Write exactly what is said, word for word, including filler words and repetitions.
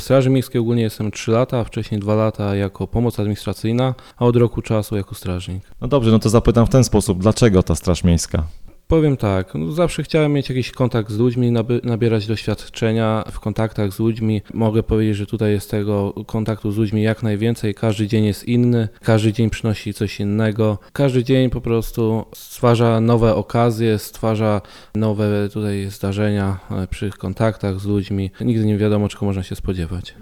W Straży Miejskiej ogólnie jestem trzy lata, a wcześniej dwa lata jako pomoc administracyjna, a od roku czasu jako strażnik. No dobrze, no to zapytam w ten sposób, dlaczego ta Straż Miejska? Powiem tak, no zawsze chciałem mieć jakiś kontakt z ludźmi, naby, nabierać doświadczenia w kontaktach z ludźmi. Mogę powiedzieć, że tutaj jest tego kontaktu z ludźmi jak najwięcej. Każdy dzień jest inny, każdy dzień przynosi coś innego. Każdy dzień po prostu stwarza nowe okazje, stwarza nowe tutaj zdarzenia przy kontaktach z ludźmi. Nigdy nie wiadomo, czego można się spodziewać.